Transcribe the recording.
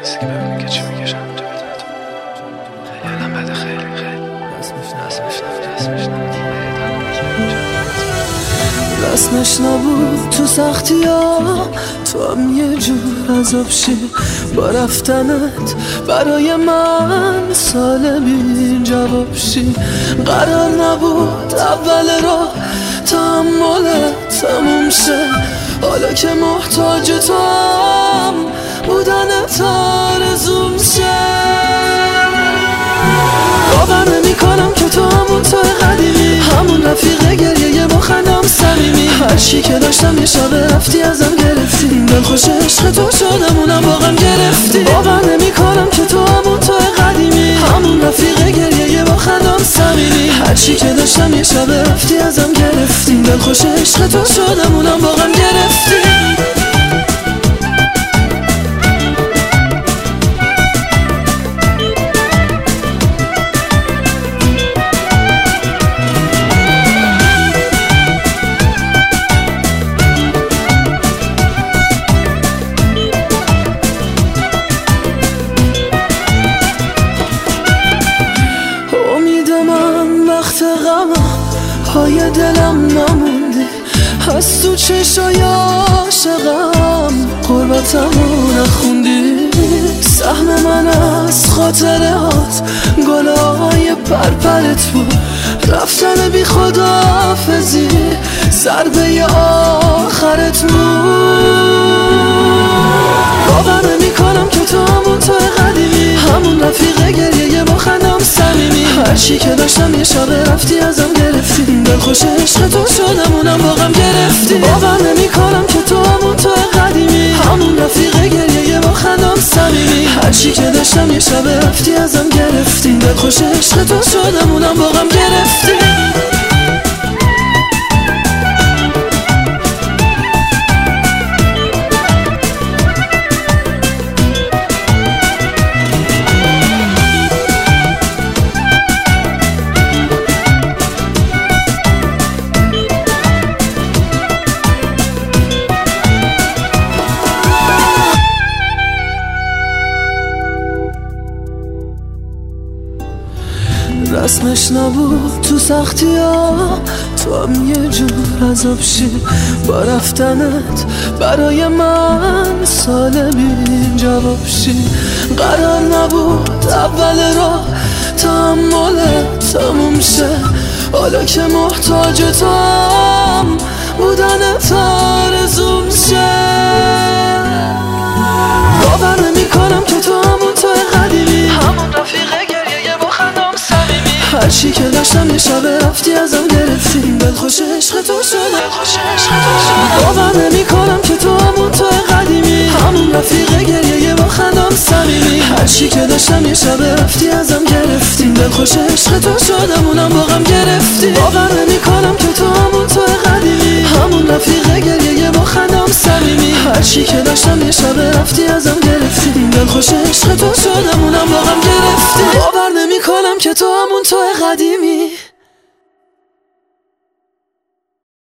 نیستی که ببینی که چی میکشم اینجا بدونتون خیلی آدم بده خیلی رسمش نبود تو سختی ها، تو هم یه جور عذاب شی با رفتنت برای من سال بین جواب شی. قرار نبود اول راه تحملت تموم شه، حالا که محتاج تو هم بودنت آرزوم شه. باور نمی کنم که تو همون توی قدیمی، همون رفیق گریه با خندم صمیمی. هر چی که داشتم یه شب رفتی ازم گرفتی، دلخوش عشق تو شدم اونم واقعا گرفتی. باور نمی کنم که تو همون توی قدیمی، همون رفیق گریه با خندم صمیمی. هر چی که داشتم یه شب رفتی ازم گرفتی، دلخوش عشق تو شدم اونم واقعا گرفتی. پای دلم نموندی، از تو چشای عاشقم قربتمو نخوندی. سهم من از خاطرات گلای پرپرت بود، رفتن بی خداحافظی ضربه آخرت بود. باور نمی کنم که تو همون توی قدیمی، همون رفیق گریه با خندم صمیمی. هر چی که داشتم یه شب رفتی ازم گرفتی، دلخوش عشق تو شدم اونم واقعا گرفتی. باور نمی کنم که تو همون توی قدیمی، همون رفیق گریه با خندم صمیمی. هر چی که داشتم یه شب رفتی ازم گرفتی، دلخوش عشق تو شدم اونم واقعا گرفتی. رسمش نبود تو سختی ها، تو هم یه جور عذاب شی با رفتنت برای من سال بین جواب شی. قرار نبود اول راه تحملت تموم شه، حالا که محتاج تو هم بودنت آرزوم شه. باور نمی کنم که تو همون توی قدیمی، همون رفیق گریه با خندم صمیمی. هر چی که داشتم یه شب رفتی ازم گرفتی، دلخوش عشق تو شدم. باور نمی کنم که تو همون توی قدیمی، همون رفیق گریه با خندم صمیمی. هر چی که داشتم یه شب رفتی ازم گرفتی، دلخوش عشق تو شدم اونم واقعا گرفتی. باور نمی کنم که تو همون توی قدیمی، همون رفیق گریه با خندم صمیمی. هر چی که داشتم یه شب رفتی ازم گرفتی، دلخوش عشق تو شدم اونم واقعا گرفتی. باور نمی کنم که تو همون توی قدیمی.